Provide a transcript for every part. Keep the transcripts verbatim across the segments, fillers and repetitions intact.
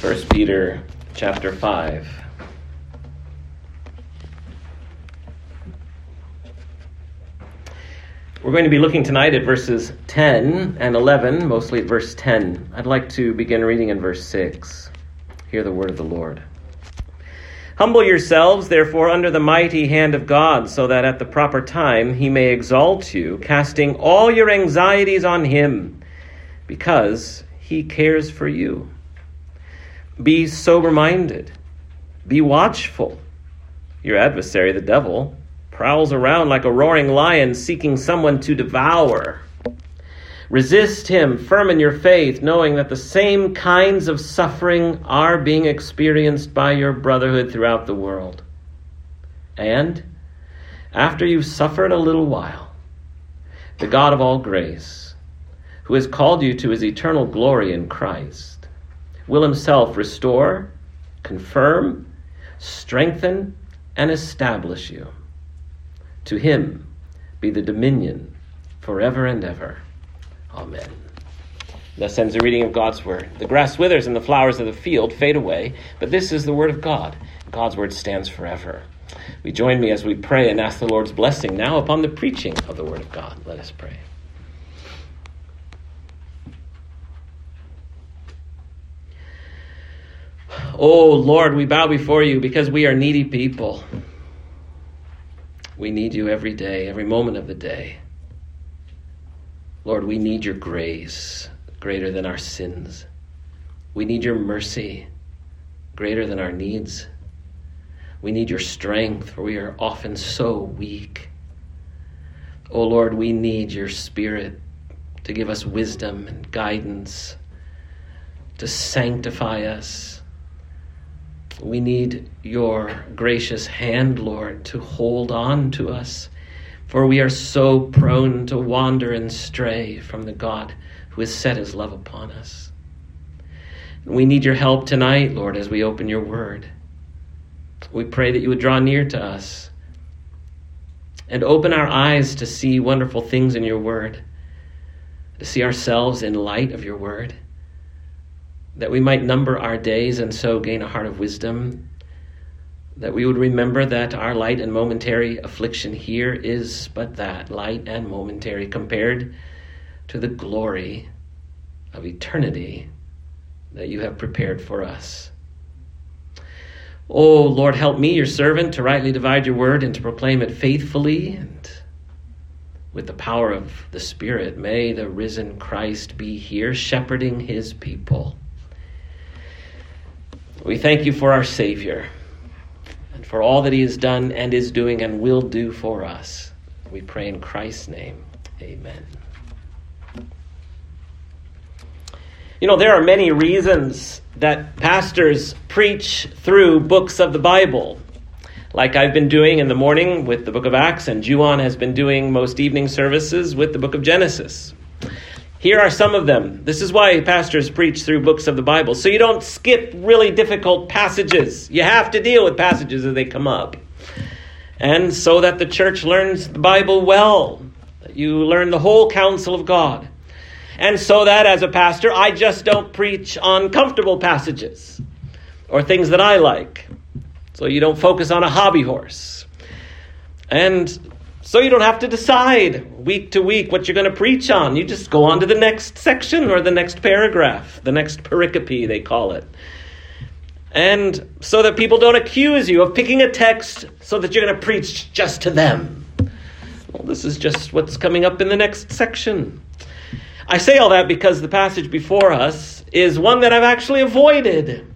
First Peter chapter five. We're going to be looking tonight at verses ten and eleven, mostly at verse ten. I'd like to begin reading in verse six. Hear the word of the Lord. Humble yourselves, therefore, under the mighty hand of God, so that at the proper time he may exalt you, casting all your anxieties on him, because he cares for you. Be sober-minded. Be watchful. Your adversary, the devil, prowls around like a roaring lion, seeking someone to devour. Resist him, firm in your faith, knowing that the same kinds of suffering are being experienced by your brotherhood throughout the world. And after you've suffered a little while, the God of all grace, who has called you to his eternal glory in Christ, will himself restore, confirm, strengthen, and establish you. To him be the dominion forever and ever. Amen. Thus ends the reading of God's word. The grass withers and the flowers of the field fade away, but this is the word of God. God's word stands forever. We join me as we pray and ask the Lord's blessing now upon the preaching of the word of God. Let us pray. Oh, Lord, we bow before you because we are needy people. We need you every day, every moment of the day. Lord, we need your grace greater than our sins. We need your mercy greater than our needs. We need your strength, for we are often so weak. Oh, Lord, we need your Spirit to give us wisdom and guidance, to sanctify us. We need your gracious hand, Lord, to hold on to us, for we are so prone to wander and stray from the God who has set his love upon us. We need your help tonight, Lord, as we open your word. We pray that you would draw near to us and open our eyes to see wonderful things in your word, to see ourselves in light of your word, that we might number our days and so gain a heart of wisdom, that we would remember that our light and momentary affliction here is but that, light and momentary, compared to the glory of eternity that you have prepared for us. Oh, Lord, help me, your servant, to rightly divide your word and to proclaim it faithfully and with the power of the Spirit. May the risen Christ be here, shepherding his people. We thank you for our Savior and for all that he has done and is doing and will do for us. We pray in Christ's name. Amen. You know, there are many reasons that pastors preach through books of the Bible, like I've been doing in the morning with the book of Acts, and Juan has been doing most evening services with the book of Genesis. Here are some of them. This is why pastors preach through books of the Bible, so you don't skip really difficult passages. You have to deal with passages as they come up. And so that the church learns the Bible well, that you learn the whole counsel of God. And so that as a pastor, I just don't preach on comfortable passages or things that I like. So you don't focus on a hobby horse. And so you don't have to decide week to week what you're going to preach on. You just go on to the next section or the next paragraph, the next pericope, they call it. And so that people don't accuse you of picking a text so that you're going to preach just to them. Well, this is just what's coming up in the next section. I say all that because the passage before us is one that I've actually avoided.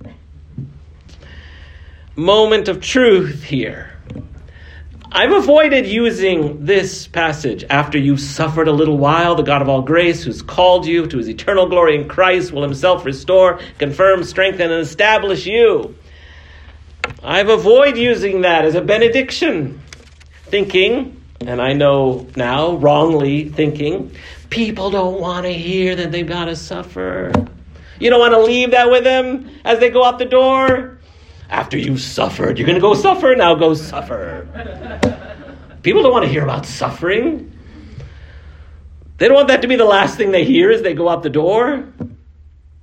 Moment of truth here. I've avoided using this passage. After you've suffered a little while, the God of all grace, who's called you to his eternal glory in Christ, will himself restore, confirm, strengthen, and establish you. I've avoided using that as a benediction, thinking, and I know now, wrongly thinking, people don't want to hear that they've got to suffer. You don't want to leave that with them as they go out the door. After you've suffered, you're going to go suffer, now go suffer. People don't want to hear about suffering. They don't want that to be the last thing they hear as they go out the door.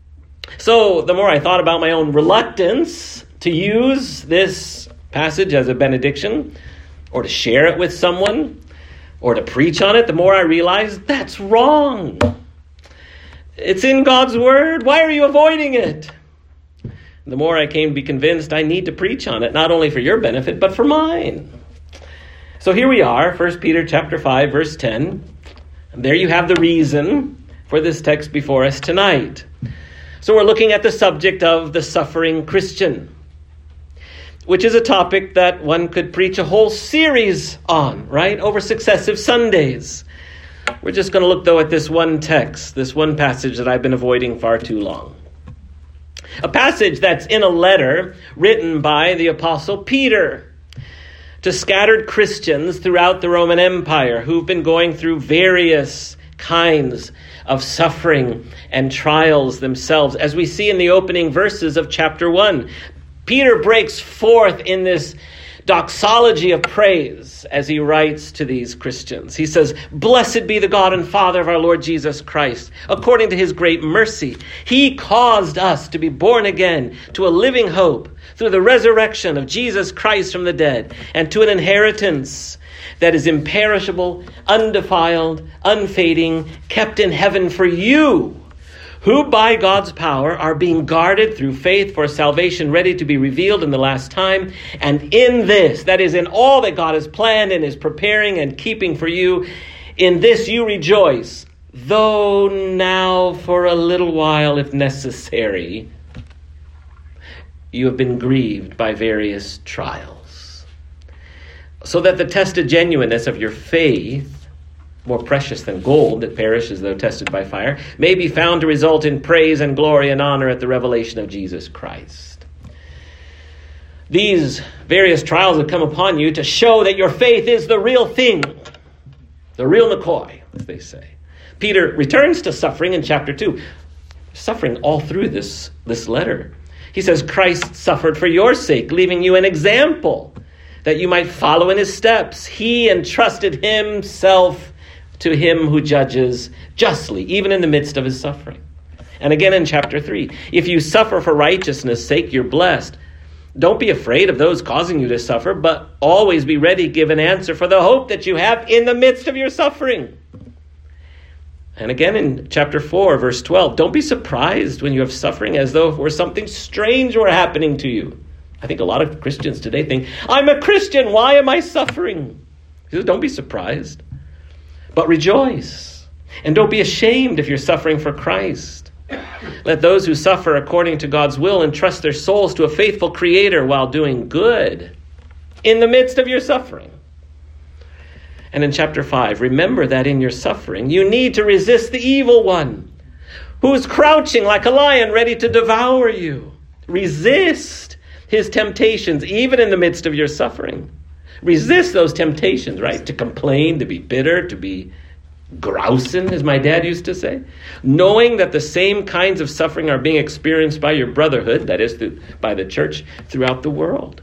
So the more I thought about my own reluctance to use this passage as a benediction, or to share it with someone, or to preach on it, the more I realized that's wrong. It's in God's word. Why are you avoiding it? The more I came to be convinced I need to preach on it, not only for your benefit, but for mine. So here we are, First Peter chapter five, verse ten. And there you have the reason for this text before us tonight. So we're looking at the subject of the suffering Christian, which is a topic that one could preach a whole series on, right, over successive Sundays. We're just going to look, though, at this one text, this one passage that I've been avoiding far too long. A passage that's in a letter written by the Apostle Peter to scattered Christians throughout the Roman Empire who've been going through various kinds of suffering and trials themselves. As we see in the opening verses of chapter one, Peter breaks forth in this doxology of praise as he writes to these Christians. He says, "Blessed be the God and Father of our Lord Jesus Christ. According to his great mercy, he caused us to be born again to a living hope through the resurrection of Jesus Christ from the dead, and to an inheritance that is imperishable, undefiled, unfading, kept in heaven for you, who by God's power are being guarded through faith for salvation ready to be revealed in the last time. And in this, that is in all that God has planned and is preparing and keeping for you, in this you rejoice, though now for a little while, if necessary, you have been grieved by various trials, so that the tested genuineness of your faith, more precious than gold that perishes though tested by fire, may be found to result in praise and glory and honor at the revelation of Jesus Christ." These various trials have come upon you to show that your faith is the real thing, the real McCoy, as they say. Peter returns to suffering in chapter two, suffering all through this, this letter. He says, "Christ suffered for your sake, leaving you an example that you might follow in his steps. He entrusted himself to him who judges justly, even in the midst of his suffering." And again in chapter three, "If you suffer for righteousness' sake, you're blessed. Don't be afraid of those causing you to suffer, but always be ready to give an answer for the hope that you have in the midst of your suffering." And again in chapter four, verse twelve, "Don't be surprised when you have suffering as though it were something strange were happening to you." I think a lot of Christians today think, "I'm a Christian, why am I suffering?" He says, don't be surprised, but rejoice. And don't be ashamed if you're suffering for Christ. Let those who suffer according to God's will entrust their souls to a faithful Creator while doing good in the midst of your suffering. And in chapter five, remember that in your suffering, you need to resist the evil one who is crouching like a lion ready to devour you. Resist his temptations, even in the midst of your suffering. Resist those temptations, right? To complain, to be bitter, to be grousing, as my dad used to say. Knowing that the same kinds of suffering are being experienced by your brotherhood, that is, through, by the church, throughout the world.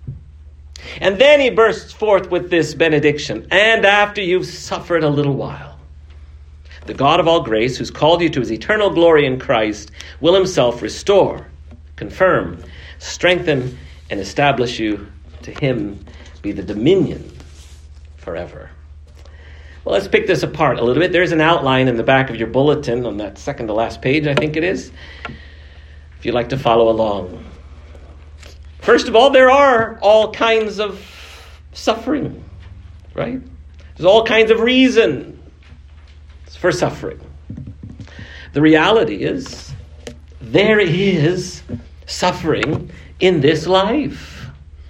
And then he bursts forth with this benediction. "And after you've suffered a little while, the God of all grace, who's called you to his eternal glory in Christ, will himself restore, confirm, strengthen, and establish you. To him be the dominion forever." Well, let's pick this apart a little bit. There's an outline in the back of your bulletin on that second to last page, I think it is, if you'd like to follow along. First of all, there are all kinds of suffering, right? There's all kinds of reasons for suffering. The reality is, there is suffering in this life.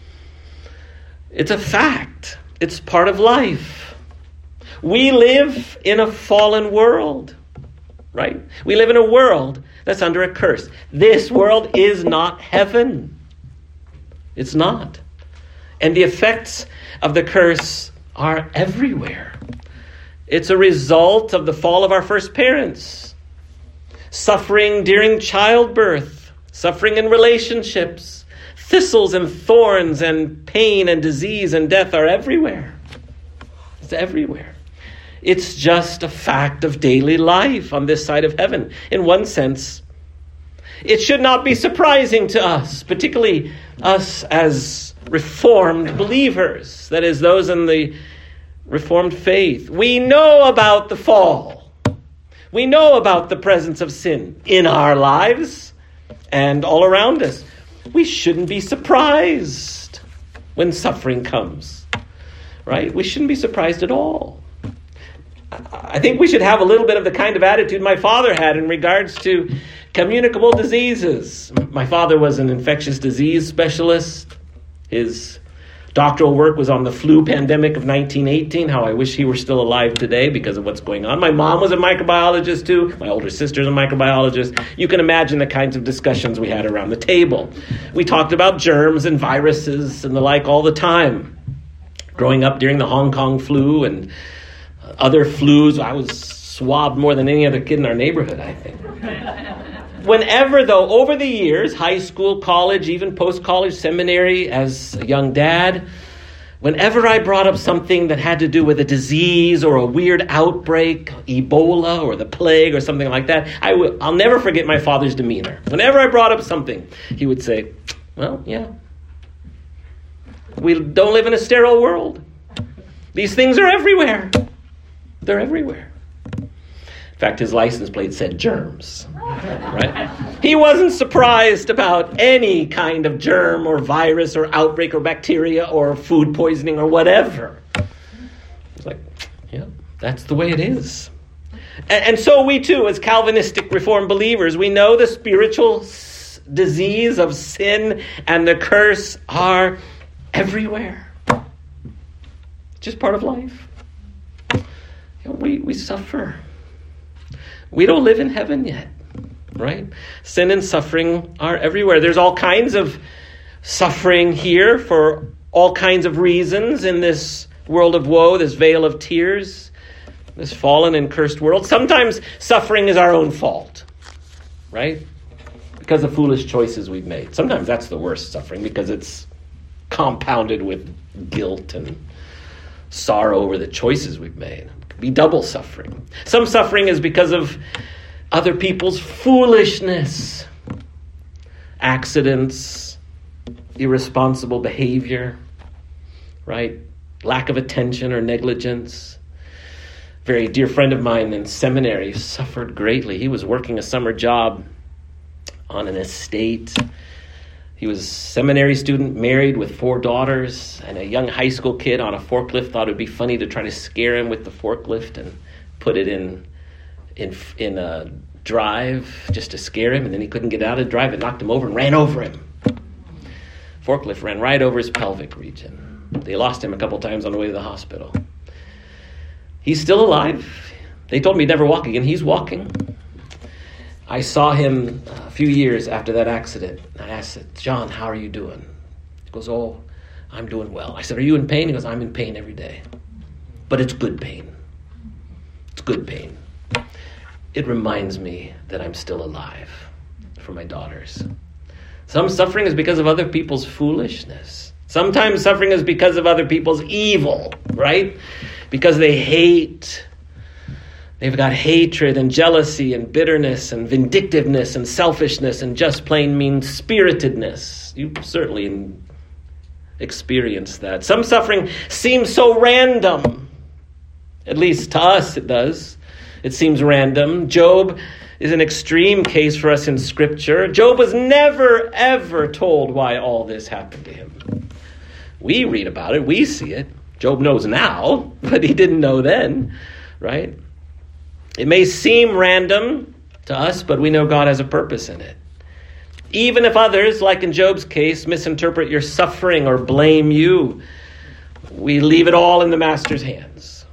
It's a fact. It's part of life. We live in a fallen world, right? We live in a world that's under a curse. This world is not heaven. It's not. And the effects of the curse are everywhere. It's a result of the fall of our first parents. Suffering during childbirth, suffering in relationships, thistles and thorns and pain and disease and death are everywhere. It's everywhere. It's just a fact of daily life on this side of heaven. In one sense, It should not be surprising to us, particularly us as Reformed believers, that is, those in the Reformed faith. We know about the fall. We know about the presence of sin in our lives and all around us. We shouldn't be surprised when suffering comes, right? We shouldn't be surprised at all. I think we should have a little bit of the kind of attitude my father had in regards to communicable diseases. My father was an infectious disease specialist. His doctoral work was on the flu pandemic of nineteen eighteen, how I wish he were still alive today because of what's going on. My mom was a microbiologist too. My older sister's a microbiologist. You can imagine the kinds of discussions we had around the table. We talked about germs and viruses and the like all the time. Growing up during the Hong Kong flu and other flus, I was swabbed more than any other kid in our neighborhood, I think. Whenever, though, over the years, high school, college, even post-college seminary, as a young dad, whenever I brought up something that had to do with a disease or a weird outbreak, Ebola or the plague or something like that, I w- I'll never forget my father's demeanor. Whenever I brought up something, he would say, well, yeah, we don't live in a sterile world. These things are everywhere. They're everywhere. In fact, his license plate said germs, right? He wasn't surprised about any kind of germ or virus or outbreak or bacteria or food poisoning or whatever. It's like, yeah, that's the way it is. And, and so we too, as Calvinistic Reformed believers, we know the spiritual s- disease of sin and the curse are everywhere. It's just part of life. You know, we, we suffer. We don't live in heaven yet, right? Sin and suffering are everywhere. There's all kinds of suffering here for all kinds of reasons in this world of woe, this vale of tears, this fallen and cursed world. Sometimes suffering is our own fault, right? Because of foolish choices we've made. Sometimes that's the worst suffering because it's compounded with guilt and sorrow over the choices we've made. Be double suffering. Some suffering is because of other people's foolishness, accidents, irresponsible behavior, right? Lack of attention or negligence. A very dear friend of mine in seminary suffered greatly. He was working a summer job on an estate. He was a seminary student, married with four daughters, and a young high school kid on a forklift thought it would be funny to try to scare him with the forklift and put it in in in a drive just to scare him, and then he couldn't get out of the drive. It knocked him over and ran over him. Forklift ran right over his pelvic region. They lost him a couple times on the way to the hospital. He's still alive. They told me he'd never walk again. He's walking. I saw him a few years after that accident. I asked, John, how are you doing? He goes, oh, I'm doing well. I said, are you in pain? He goes, I'm in pain every day. But it's good pain. It's good pain. It reminds me that I'm still alive for my daughters. Some suffering is because of other people's foolishness. Sometimes suffering is because of other people's evil, right? Because they hate. They've got hatred and jealousy and bitterness and vindictiveness and selfishness and just plain mean-spiritedness. You certainly experience that. Some suffering seems so random. At least to us it does. It seems random. Job is an extreme case for us in Scripture. Job was never, ever told why all this happened to him. We read about it. We see it. Job knows now, but he didn't know then, right? It may seem random to us, but we know God has a purpose in it. Even if others, like in Job's case, misinterpret your suffering or blame you, we leave it all in the Master's hands.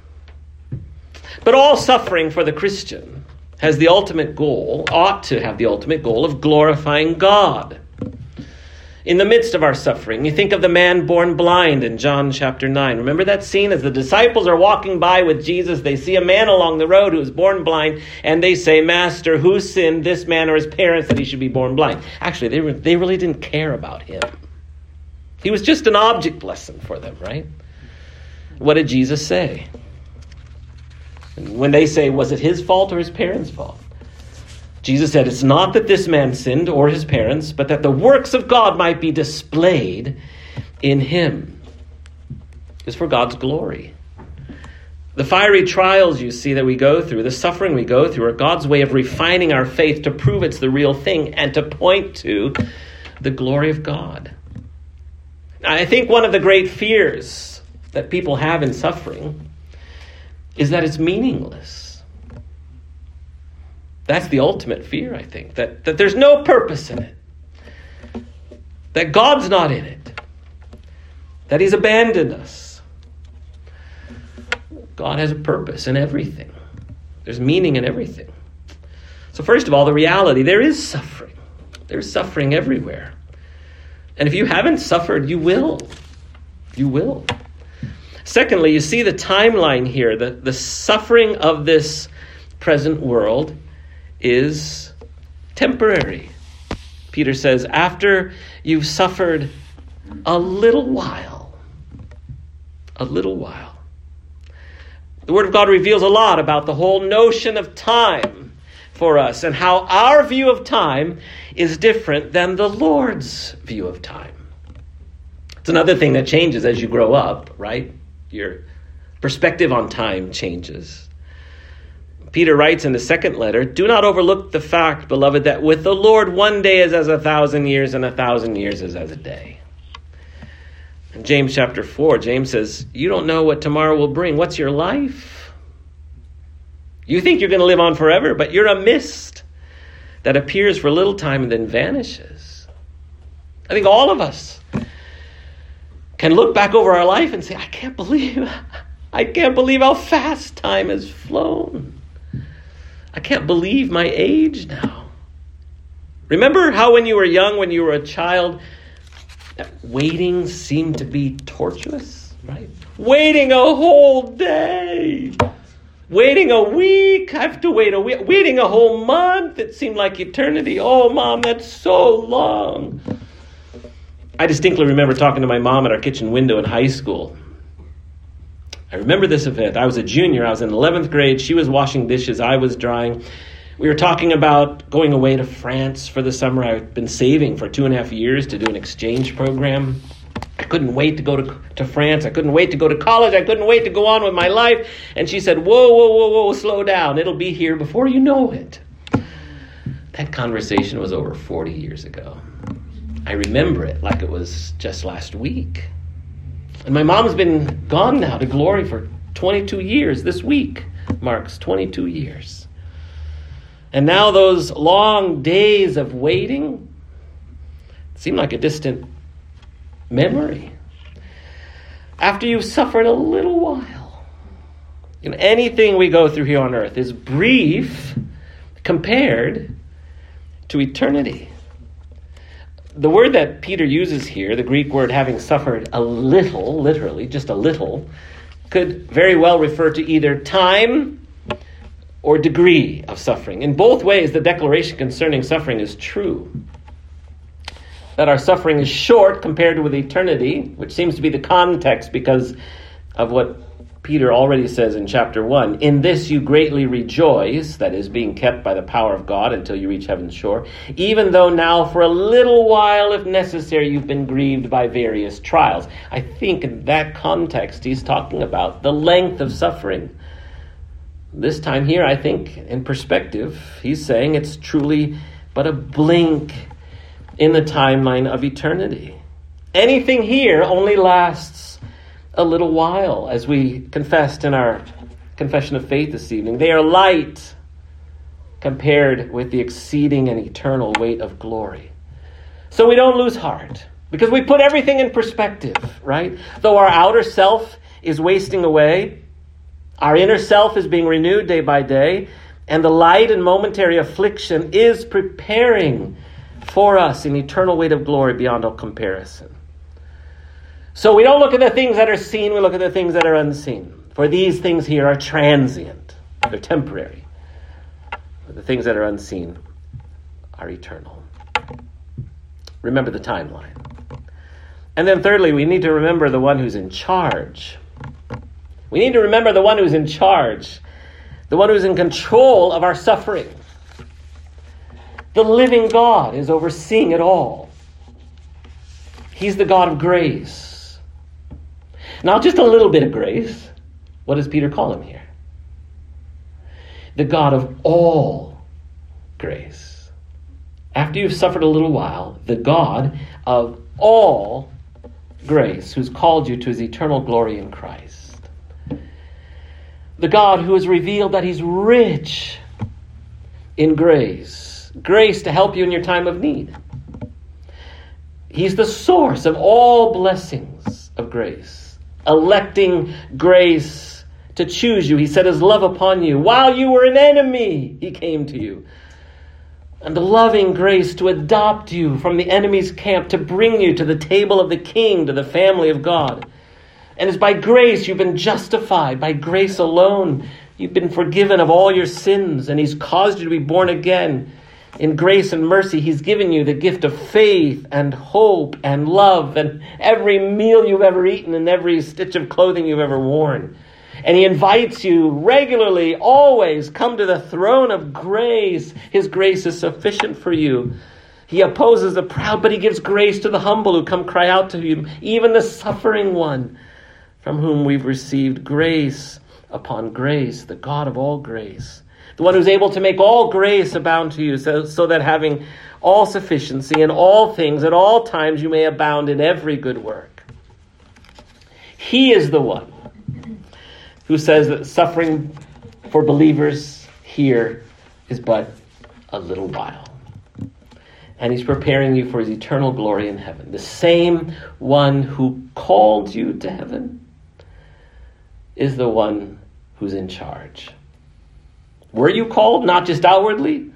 But all suffering for the Christian has the ultimate goal, ought to have the ultimate goal of glorifying God. In the midst of our suffering, you think of the man born blind in John chapter nine. Remember that scene? As the disciples are walking by with Jesus, they see a man along the road who is born blind, and they say, Master, who sinned, this man or his parents, that he should be born blind? Actually, they, were, they really didn't care about him. He was just an object lesson for them, right? What did Jesus say? And when they say, was it his fault or his parents' fault? Jesus said, it's not that this man sinned or his parents, but that the works of God might be displayed in him. It's for God's glory. The fiery trials, you see, that we go through, the suffering we go through, are God's way of refining our faith to prove it's the real thing and to point to the glory of God. I think one of the great fears that people have in suffering is that it's meaningless. That's the ultimate fear, I think, that, that there's no purpose in it, that God's not in it, that he's abandoned us. God has a purpose in everything. There's meaning in everything. So first of all, the reality, there is suffering. There's suffering everywhere. And if you haven't suffered, you will. You will. Secondly, you see the timeline here. The, the suffering of this present world is temporary. Peter says, after you've suffered a little while, a little while. The Word of God reveals a lot about the whole notion of time for us and how our view of time is different than the Lord's view of time. It's another thing that changes as you grow up, right? Your perspective on time changes. Peter writes in the second letter, do not overlook the fact, beloved, that with the Lord one day is as a thousand years and a thousand years is as a day. In James chapter four, James says, you don't know what tomorrow will bring. What's your life? You think you're going to live on forever, but you're a mist that appears for a little time and then vanishes. I think all of us can look back over our life and say, I can't believe, I can't believe how fast time has flown. I can't believe my age now. Remember how when you were young, when you were a child, that waiting seemed to be torturous, right? Waiting a whole day. Waiting a week. I have to wait a week. Waiting a whole month. It seemed like eternity. Oh, Mom, that's so long. I distinctly remember talking to my mom at our kitchen window in high school. I remember this event. I was a junior. I was in eleventh grade. She was washing dishes. I was drying. We were talking about going away to France for the summer. I've been saving for two and a half years to do an exchange program. I couldn't wait to go to, to France. I couldn't wait to go to college. I couldn't wait to go on with my life. And she said, whoa, whoa, whoa, whoa, slow down. It'll be here before you know it. That conversation was over forty years ago. I remember it like it was just last week. And my mom's been gone now to glory for twenty-two years. This week marks twenty-two years. And now those long days of waiting seem like a distant memory. After you've suffered a little while, you know, anything we go through here on earth is brief compared to eternity. The word that Peter uses here, the Greek word having suffered a little, literally, just a little, could very well refer to either time or degree of suffering. In both ways, the declaration concerning suffering is true. That our suffering is short compared with eternity, which seems to be the context because of what Peter already says in chapter one. In this you greatly rejoice, that is, being kept by the power of God until you reach heaven's shore, even though now for a little while, if necessary, you've been grieved by various trials. I think in that context, he's talking about the length of suffering. This time here, I think, in perspective, he's saying it's truly but a blink in the timeline of eternity. Anything here only lasts a little while, as we confessed in our confession of faith this evening. They are light compared with the exceeding and eternal weight of glory. So we don't lose heart, because we put everything in perspective, right? Though our outer self is wasting away, our inner self is being renewed day by day, and the light and momentary affliction is preparing for us an eternal weight of glory beyond all comparison. So we don't look at the things that are seen, we look at the things that are unseen. For these things here are transient, they're temporary. But the things that are unseen are eternal. Remember the timeline. And then thirdly, we need to remember the one who's in charge. We need to remember the one who's in charge, the one who's in control of our suffering. The living God is overseeing it all. He's the God of grace. Not just a little bit of grace. What does Peter call him here? The God of all grace. After you've suffered a little while, the God of all grace, who's called you to his eternal glory in Christ. The God who has revealed that he's rich in grace. Grace to help you in your time of need. He's the source of all blessings of grace. Electing grace to choose you. He set his love upon you. While you were an enemy, he came to you. And the loving grace to adopt you from the enemy's camp, to bring you to the table of the King, to the family of God. And it's by grace you've been justified. By grace alone, you've been forgiven of all your sins. And he's caused you to be born again. In grace and mercy, he's given you the gift of faith and hope and love and every meal you've ever eaten and every stitch of clothing you've ever worn. And he invites you regularly, always, come to the throne of grace. His grace is sufficient for you. He opposes the proud, but he gives grace to the humble who come cry out to him, even the suffering one, from whom we've received grace upon grace, the God of all grace. The one who's able to make all grace abound to you, so, so that having all sufficiency in all things at all times you may abound in every good work. He is the one who says that suffering for believers here is but a little while. And he's preparing you for his eternal glory in heaven. The same one who called you to heaven is the one who's in charge. Were you called, not just outwardly?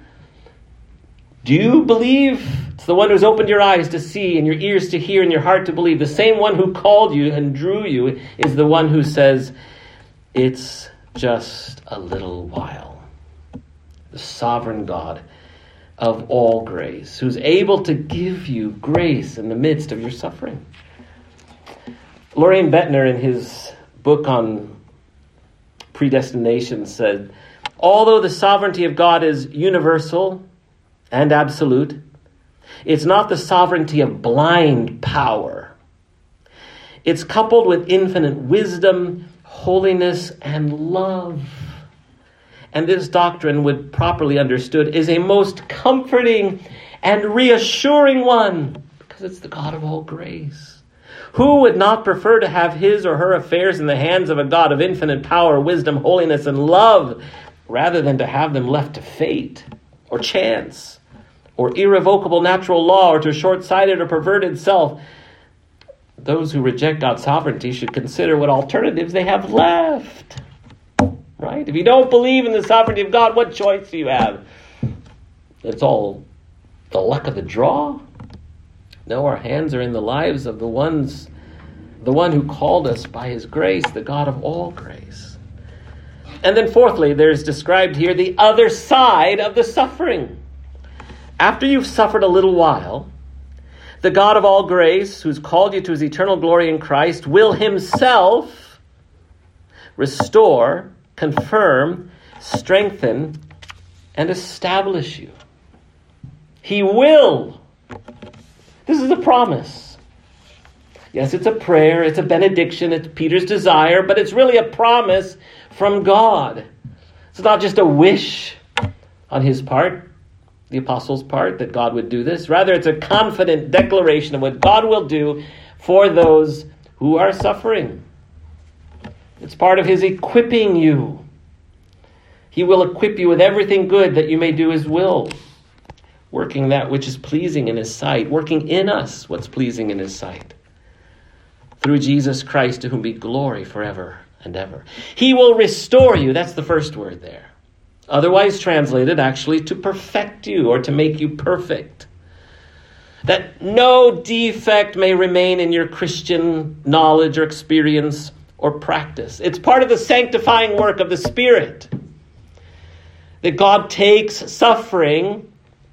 Do you believe? It's the one who's opened your eyes to see and your ears to hear and your heart to believe. The same one who called you and drew you is the one who says, it's just a little while. The sovereign God of all grace, who's able to give you grace in the midst of your suffering. Loraine Bettner, in his book on predestination, said, although the sovereignty of God is universal and absolute, it's not the sovereignty of blind power. It's coupled with infinite wisdom, holiness, and love. And this doctrine, when properly understood, is a most comforting and reassuring one, because it's the God of all grace. Who would not prefer to have his or her affairs in the hands of a God of infinite power, wisdom, holiness, and love, rather than to have them left to fate or chance or irrevocable natural law or to short-sighted or perverted self? Those who reject God's sovereignty should consider what alternatives they have left. Right? If you don't believe in the sovereignty of God, what choice do you have? It's all the luck of the draw? No, our hands are in the lives of the ones, the one who called us by his grace, the God of all grace. And then fourthly, there's described here the other side of the suffering. After you've suffered a little while, the God of all grace, who's called you to his eternal glory in Christ, will himself restore, confirm, strengthen, and establish you. He will. This is a promise. Yes, it's a prayer, it's a benediction, it's Peter's desire, but it's really a promise from God. It's not just a wish on his part, the apostles' part, that God would do this. Rather, it's a confident declaration of what God will do for those who are suffering. It's part of his equipping you. He will equip you with everything good that you may do his will, working that which is pleasing in his sight, working in us what's pleasing in his sight. Through Jesus Christ, to whom be glory forever and ever. He will restore you. That's the first word there. Otherwise translated, actually, to perfect you or to make you perfect. That no defect may remain in your Christian knowledge or experience or practice. It's part of the sanctifying work of the Spirit. That God takes suffering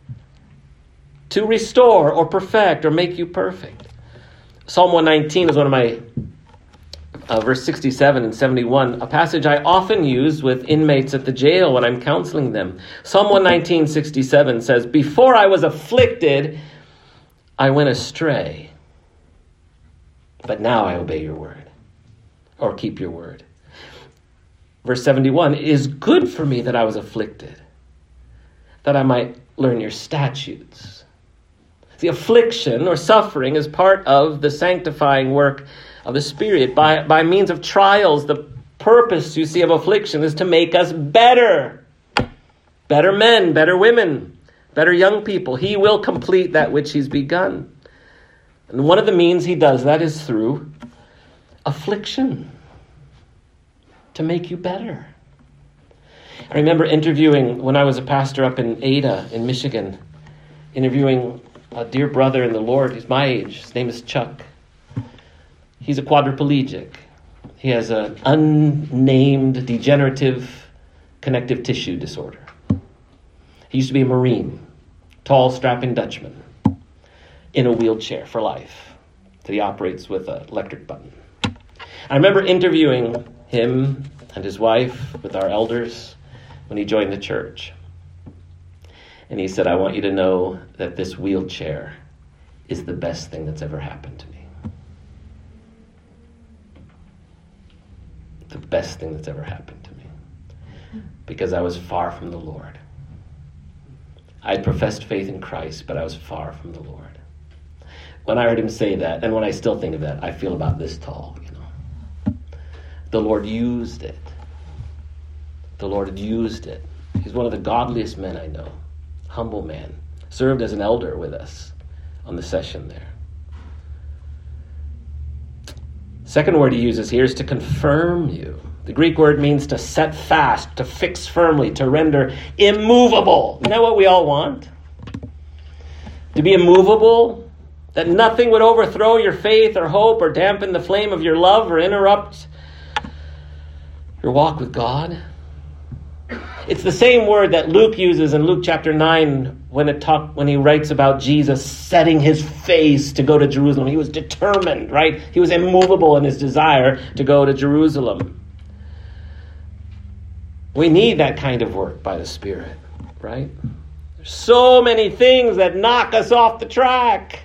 to restore or perfect or make you perfect. Psalm one nineteen is one of my uh, verse sixty-seven and seventy-one, a passage I often use with inmates at the jail when I'm counseling them. Psalm one nineteen, sixty-seven says, "Before I was afflicted, I went astray. But now I obey your word," or keep your word. Verse seventy-one, "It is good for me that I was afflicted, that I might learn your statutes." The affliction or suffering is part of the sanctifying work of the Spirit. By, by means of trials, the purpose, you see, of affliction is to make us better. Better men, better women, better young people. He will complete that which he's begun. And one of the means he does that is through affliction, to make you better. I remember interviewing, when I was a pastor up in Ada in Michigan, interviewing a dear brother in the Lord. He's my age. His name is Chuck. He's a quadriplegic. He has an unnamed degenerative connective tissue disorder. He used to be a Marine, tall, strapping Dutchman, in a wheelchair for life that he operates with an electric button. I remember interviewing him and his wife with our elders when he joined the church. And he said, "I want you to know that this wheelchair is the best thing that's ever happened to me. The best thing that's ever happened to me. Because I was far from the Lord. I professed faith in Christ, but I was far from the Lord." When I heard him say that, and when I still think of that, I feel about this tall, you know. The Lord used it. The Lord had used it. He's one of the godliest men I know. Humble man. Served as an elder with us on the session there. Second word he uses here is to confirm you. The Greek word means to set fast, to fix firmly, to render immovable. Isn't that what we all want? To be immovable, that nothing would overthrow your faith or hope or dampen the flame of your love or interrupt your walk with God. It's the same word that Luke uses in Luke chapter nine when it talk, when he writes about Jesus setting his face to go to Jerusalem. He was determined, right? He was immovable in his desire to go to Jerusalem. We need that kind of work by the Spirit, right? There's so many things that knock us off the track.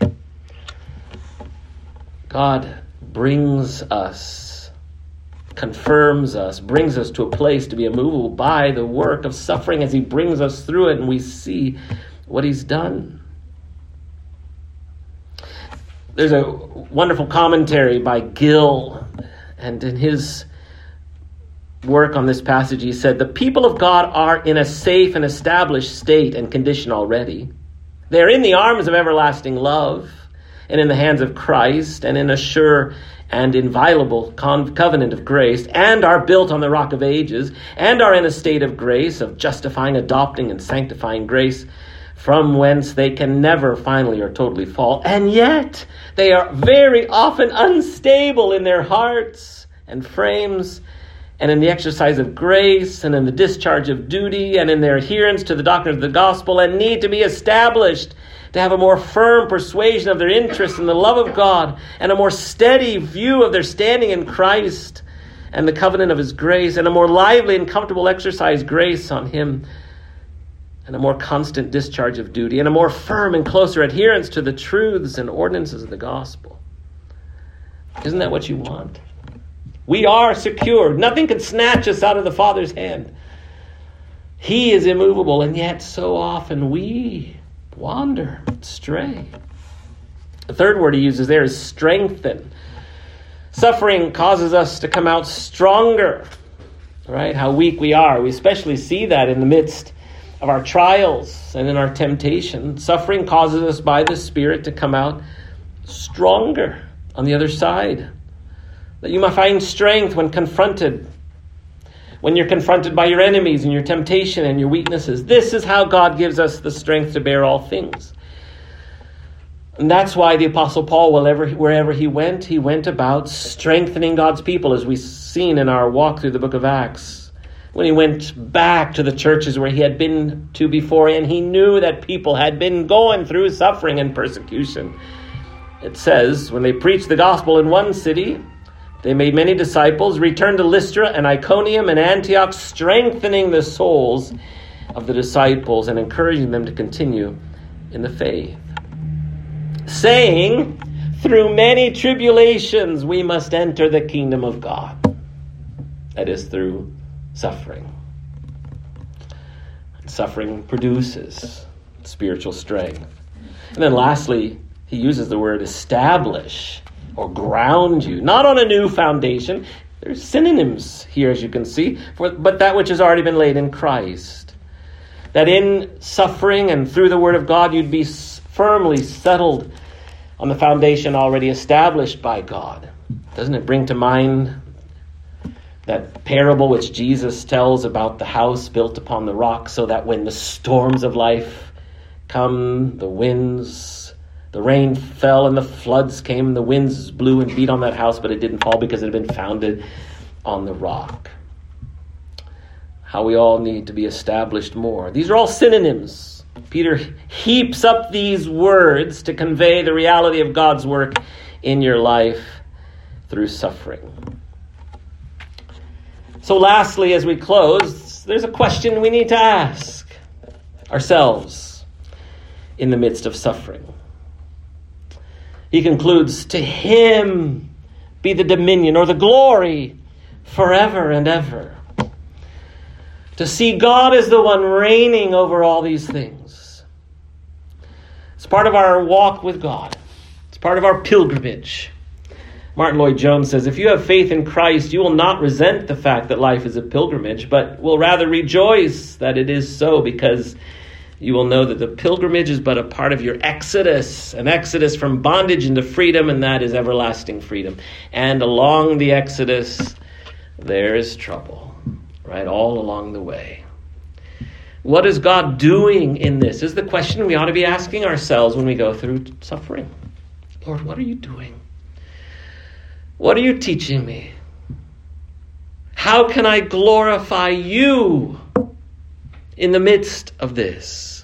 God brings us, confirms us, brings us to a place to be immovable by the work of suffering as he brings us through it and we see what he's done. There's a wonderful commentary by Gill, and in his work on this passage he said, "The people of God are in a safe and established state and condition already. They're in the arms of everlasting love and in the hands of Christ and in a sure and inviolable con- covenant of grace, and are built on the rock of ages, and are in a state of grace, of justifying, adopting, and sanctifying grace, from whence they can never finally or totally fall. And yet they are very often unstable in their hearts and frames, and in the exercise of grace, and in the discharge of duty, and in their adherence to the doctrine of the gospel, and need to be established, to have a more firm persuasion of their interest in the love of God, and a more steady view of their standing in Christ and the covenant of his grace, and a more lively and comfortable exercise grace on him, and a more constant discharge of duty, and a more firm and closer adherence to the truths and ordinances of the gospel." Isn't that what you want? We are secure. Nothing can snatch us out of the Father's hand. He is immovable, and yet so often we wander, stray. The third word he uses there is strengthen. Suffering causes us to come out stronger, right? How weak we are. We especially see that in the midst of our trials and in our temptation. Suffering causes us by the Spirit to come out stronger on the other side. That you might find strength when confronted, when you're confronted by your enemies and your temptation and your weaknesses. This is how God gives us the strength to bear all things. And that's why the Apostle Paul, wherever, wherever he went, he went about strengthening God's people, as we've seen in our walk through the book of Acts. When he went back to the churches where he had been to before, and he knew that people had been going through suffering and persecution. It says, when they preached the gospel in one city, They made many disciples, returned to Lystra and Iconium and Antioch, strengthening the souls of the disciples and encouraging them to continue in the faith, saying, through many tribulations we must enter the kingdom of God. That is, through suffering. And suffering produces spiritual strength. And then lastly, he uses the word establish or ground you, not on a new foundation. There's synonyms here, as you can see, for, but that which has already been laid in Christ. That in suffering and through the word of God, you'd be firmly settled on the foundation already established by God. Doesn't it bring to mind that parable which Jesus tells about the house built upon the rock, so that when the storms of life come, the winds, the rain fell and the floods came, and the winds blew and beat on that house, but it didn't fall because it had been founded on the rock. How we all need to be established more. These are all synonyms. Peter heaps up these words to convey the reality of God's work in your life through suffering. So lastly, as we close, there's a question we need to ask ourselves in the midst of suffering. He concludes, to him be the dominion or the glory forever and ever. To see God as the one reigning over all these things. It's part of our walk with God. It's part of our pilgrimage. Martin Lloyd-Jones says, if you have faith in Christ, you will not resent the fact that life is a pilgrimage, but will rather rejoice that it is so, because you will know that the pilgrimage is but a part of your exodus, an exodus from bondage into freedom, and that is everlasting freedom. And along the exodus, there is trouble, right, all along the way. What is God doing in this is the question we ought to be asking ourselves when we go through suffering. Lord, what are you doing? What are you teaching me? How can I glorify you in the midst of this?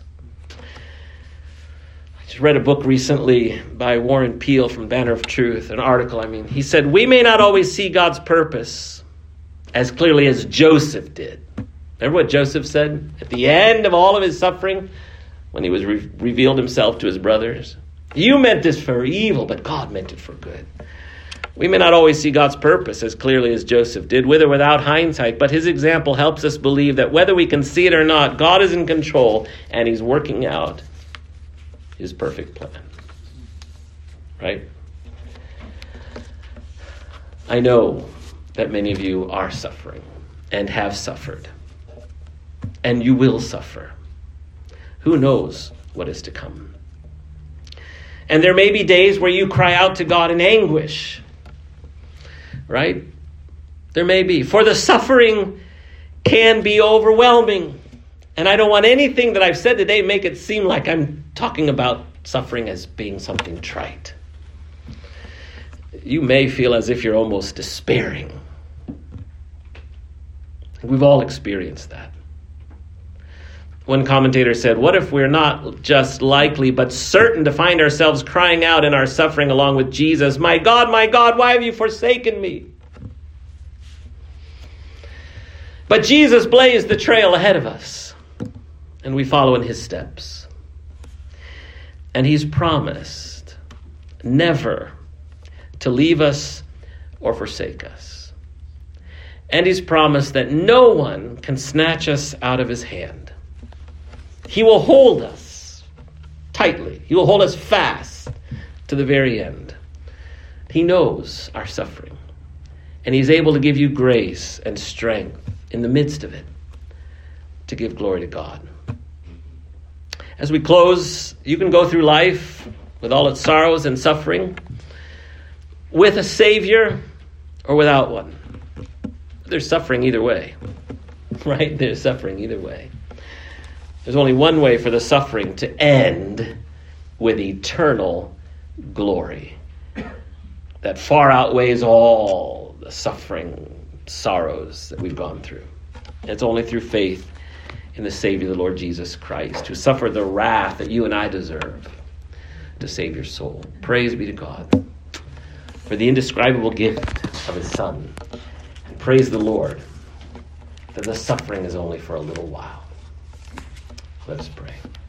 I just read a book recently by Warren Peele from Banner of Truth, an article, I mean. He said, we may not always see God's purpose as clearly as Joseph did. Remember what Joseph said at the end of all of his suffering when he was re- revealed himself to his brothers? You meant this for evil, but God meant it for good. We may not always see God's purpose as clearly as Joseph did, with or without hindsight, but his example helps us believe that whether we can see it or not, God is in control and he's working out his perfect plan. Right? I know that many of you are suffering and have suffered, and you will suffer. Who knows what is to come? And there may be days where you cry out to God in anguish. Right? There may be. For the suffering can be overwhelming. And I don't want anything that I've said today make it seem like I'm talking about suffering as being something trite. You may feel as if you're almost despairing. We've all experienced that. One commentator said, what if we're not just likely but certain to find ourselves crying out in our suffering along with Jesus, my God, my God, why have you forsaken me? But Jesus blazed the trail ahead of us, and we follow in his steps. And he's promised never to leave us or forsake us. And he's promised that no one can snatch us out of his hand. He will hold us tightly. He will hold us fast to the very end. He knows our suffering, and he's able to give you grace and strength in the midst of it to give glory to God. As we close, you can go through life with all its sorrows and suffering, with a Savior or without one. There's suffering either way, right? There's suffering either way. There's only one way for the suffering to end, with eternal glory that far outweighs all the suffering, sorrows that we've gone through. And it's only through faith in the Savior, the Lord Jesus Christ, who suffered the wrath that you and I deserve to save your soul. Praise be to God. for the indescribable gift of his Son. And praise the Lord that the suffering is only for a little while. Let us pray.